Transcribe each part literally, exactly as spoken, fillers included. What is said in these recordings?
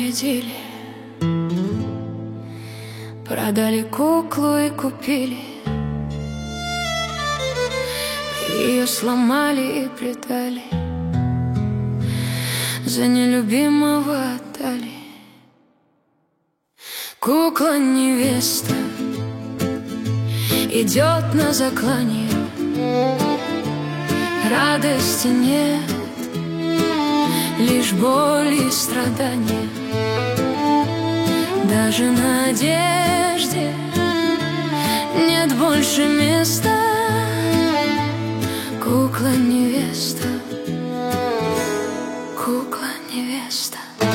нарядили, продали куклу и купили. Ее сломали и предали, за нелюбимого отдали. Кукла-невеста идет на заклание, радости нет, лишь боль и страдания. Даже надежде нет больше места. Кукла-невеста, кукла-невеста.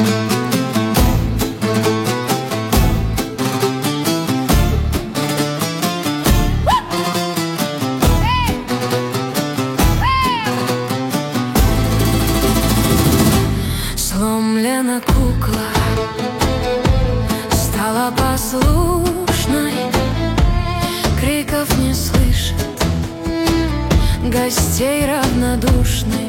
Сломлена кукла стала послушной, криков не слышит, гостей равнодушной.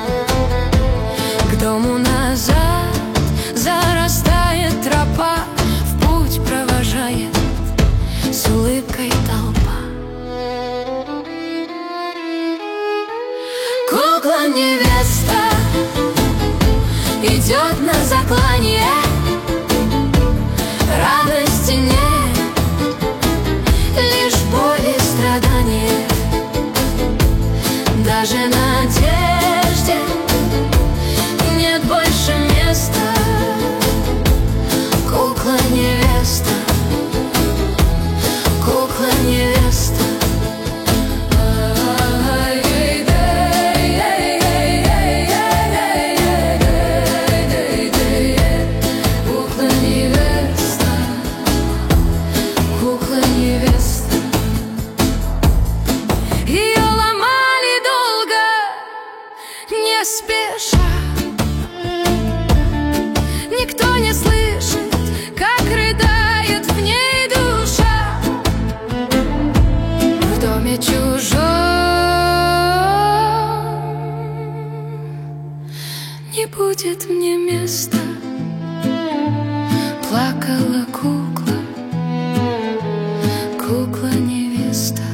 К дому назад зарастает тропа, в путь провожает с улыбкой толпа. Кукла-невеста идет на заклание, радости нет, лишь боль и страдания. Даже надежде нет больше места. Кукла-невеста, кукла-невеста. Спеша, никто не слышит, как рыдает в ней душа. В доме чужом не будет мне места. Плакала кукла, кукла-невеста.